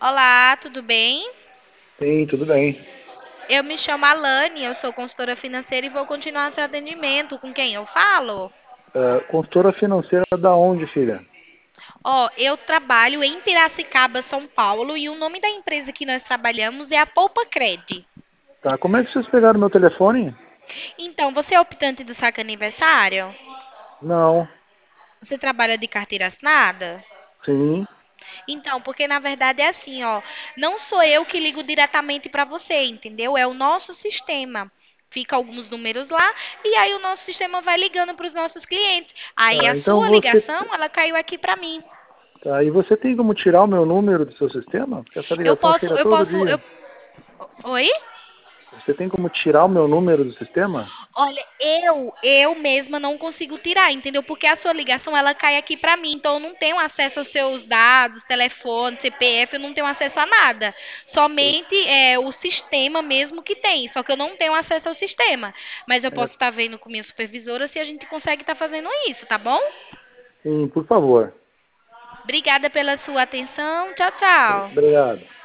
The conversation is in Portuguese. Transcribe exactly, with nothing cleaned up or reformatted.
Olá, tudo bem? Sim, tudo bem. Eu me chamo Alane, eu sou consultora financeira e vou continuar seu atendimento. Com quem eu falo? Ah, consultora financeira da onde, filha? Ó, eu trabalho em Piracicaba, São Paulo, e o nome da empresa que nós trabalhamos é a Poupa Cred. Tá, como é que vocês pegaram meu telefone? Então, você é optante do saque aniversário? Não. Você trabalha de carteira assinada? Sim. Então, porque na verdade é assim, ó, não sou eu que ligo diretamente para você, entendeu? É o nosso sistema. Fica alguns números lá e aí o nosso sistema vai ligando para os nossos clientes. Aí a Tá, então sua você. ligação, ela caiu aqui para mim. Tá, e você tem como tirar o meu número do seu sistema? Porque essa Eu ligação posso, chega eu todo posso, dia. eu, oi? Você tem como tirar o meu número do sistema? Olha, eu, eu mesma não consigo tirar, entendeu? Porque a sua ligação ela cai aqui pra mim, então eu não tenho acesso aos seus dados, telefone, C P F, eu não tenho acesso a nada. Somente é o sistema mesmo que tem, só que eu não tenho acesso ao sistema. Mas eu É, posso estar vendo com minha supervisora se a gente consegue estar fazendo isso, tá bom? sim, por favor. Obrigada pela sua atenção. Tchau, tchau. Obrigado.